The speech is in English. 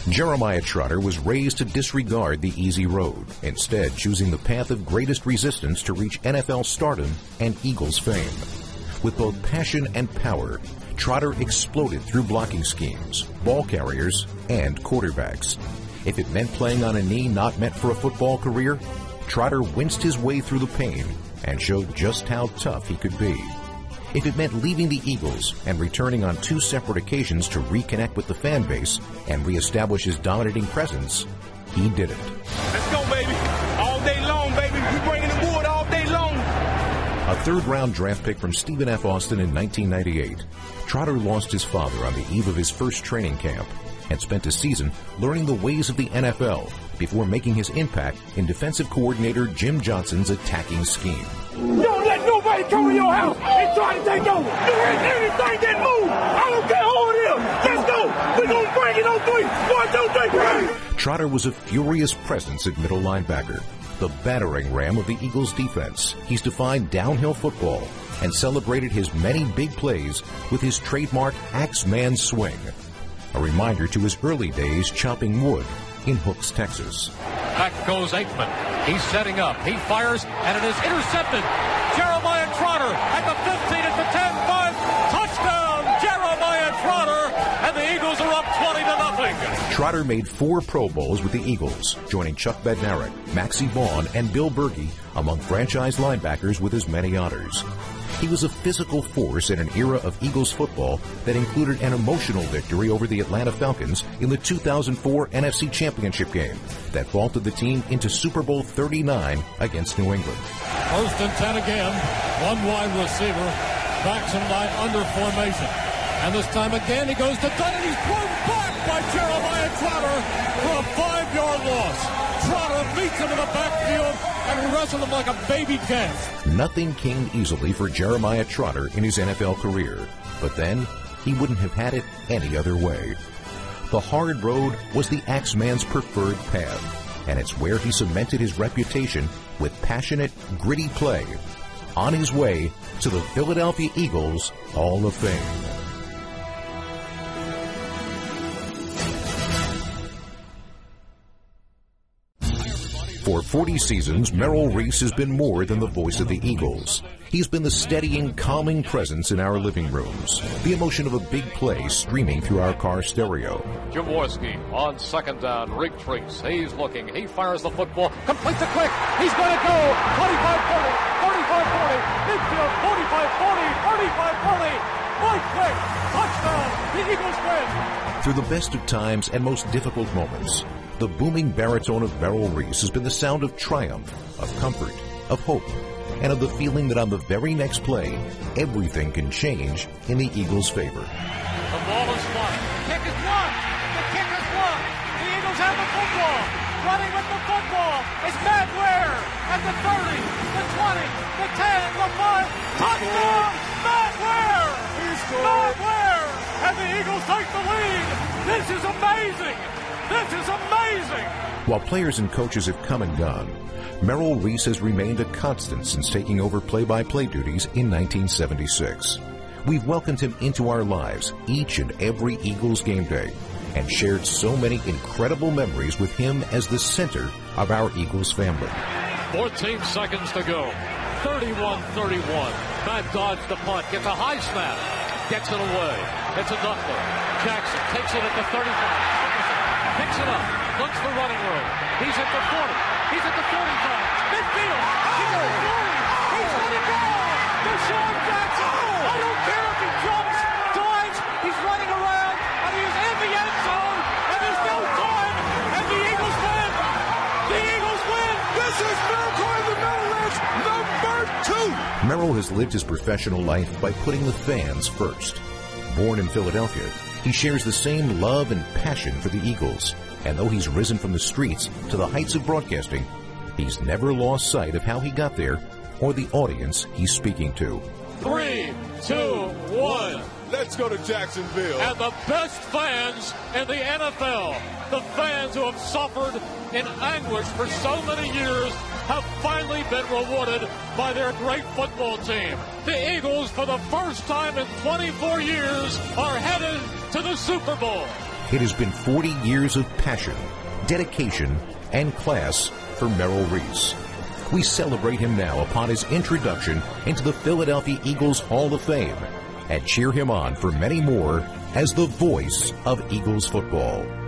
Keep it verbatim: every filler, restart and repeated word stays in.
Jeremiah Trotter was raised to disregard the easy road, instead choosing the path of greatest resistance to reach N F L stardom and Eagles fame. With both passion and power, Trotter exploded through blocking schemes, ball carriers, and quarterbacks. If it meant playing on a knee not meant for a football career, Trotter winced his way through the pain and showed just how tough he could be. If it meant leaving the Eagles and returning on two separate occasions to reconnect with the fan base and reestablish his dominating presence, he did it. Let's go, baby. All day long, baby. We bringing the wood all day long. A third-round draft pick from Stephen F. Austin in nineteen ninety-eight, Trotter lost his father on the eve of his first training camp and spent a season learning the ways of the N F L before making his impact in defensive coordinator Jim Johnson's attacking scheme. Don't let nobody come to your house and try to take over. Do anything that move. I don't care who it is. Let's go. We're going to bring it on three. One, two, three. Trotter was a furious presence at middle linebacker, the battering ram of the Eagles defense. He's defined downhill football and celebrated his many big plays with his trademark Axeman swing. A reminder to his early days chopping wood in Hooks, Texas. Back goes Aikman. He's setting up. He fires, and it is intercepted. Jeremiah Trotter at the fifteen, at the ten, five. Touchdown, Jeremiah Trotter, and the Eagles are up twenty to nothing. Trotter made four Pro Bowls with the Eagles, joining Chuck Bednarik, Maxie Vaughn, and Bill Bergey among franchise linebackers with as many honors. He was a physical force in an era of Eagles football that included an emotional victory over the Atlanta Falcons in the two thousand four N F C Championship game that vaulted the team into Super Bowl thirty-nine against New England. First and ten again, one wide receiver, backs and line under formation. And this time again he goes to Dunn, and he's thrown back by Jeremiah Trotter for a five-yard loss. Trotter beats him in the backfield and wrestled him like a baby calf. Nothing came easily for Jeremiah Trotter in his N F L career, but then he wouldn't have had it any other way. The hard road was the Axeman's preferred path, and it's where he cemented his reputation with passionate, gritty play on his way to the Philadelphia Eagles Hall of Fame. For forty seasons, Merrill Reese has been more than the voice of the Eagles. He's been the steadying, calming presence in our living rooms, the emotion of a big play streaming through our car stereo. Jaworski on second down, retreats. He's looking. He fires the football. Completes it quick. He's going to go. twenty-five forty, thirty-five forty, midfield, forty-five forty, thirty-five forty. Right quick. Touchdown. The Eagles win. Through the best of times and most difficult moments, the booming baritone of Merrill Reese has been the sound of triumph, of comfort, of hope, and of the feeling that on the very next play, everything can change in the Eagles' favor. The ball is blocked. The kick is blocked. The kick is blocked. The Eagles have the football. Running with the football is Matt Ware at the thirty, the twenty, the ten, the five. Touchdown, Matt Ware! Matt Ware! And the Eagles take the lead. This is amazing. This is amazing! While players and coaches have come and gone, Merrill Reese has remained a constant since taking over play-by-play duties in nineteen seventy-six. We've welcomed him into our lives each and every Eagles game day and shared so many incredible memories with him as the center of our Eagles family. fourteen seconds to go. thirty-one thirty-one. Matt dodged the punt. Gets a high snap. Gets it away. It's a Duckler. Jackson takes it at the thirty-five. Picks it up, looks for running room. He's at the forty. He's at the thirty-five. Midfield. He goes forty. He's let it go. Deshaun Jackson. I don't care if he jumps, dives. He's running around, and he is in the end zone, and there's no time, and the Eagles win. The Eagles win. This is Miracle in the Meadowlands number two. Merrill has lived his professional life by putting the fans first. Born in Philadelphia, he shares the same love and passion for the Eagles, and though he's risen from the streets to the heights of broadcasting, he's never lost sight of how he got there or the audience he's speaking to. Three, two, one. Let's go to Jacksonville. And the best fans in the N F L, the fans who have suffered in anguish for so many years, have finally been rewarded by their great football team. The Eagles, for the first time in twenty-four years, are headed to the Super Bowl. It has been forty years of passion, dedication, and class for Merrill Reese. We celebrate him now upon his introduction into the Philadelphia Eagles Hall of Fame and cheer him on for many more as the voice of Eagles football.